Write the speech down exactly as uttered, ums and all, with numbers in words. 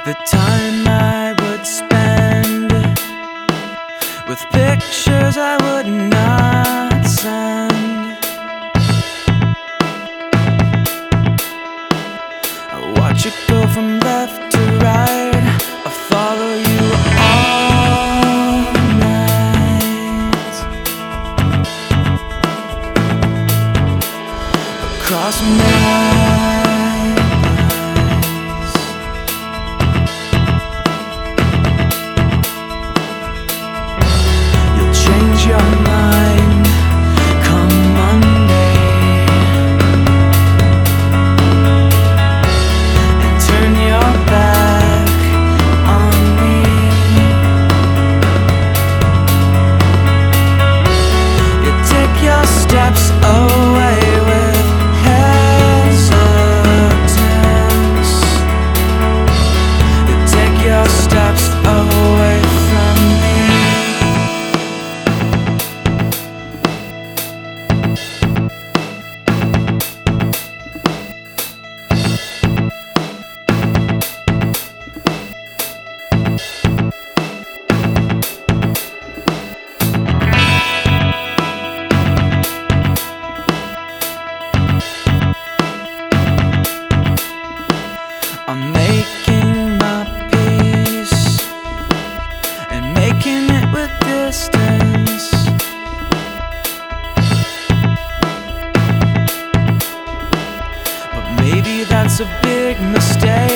The time I would spend with pictures I would not send. I watch it go from left to right. I follow you all night across my your mind come Monday and turn your back on me. You take your steps away with hesitance. You take your steps away from me. I'm making my peace and making it with distance. But maybe that's a big mistake.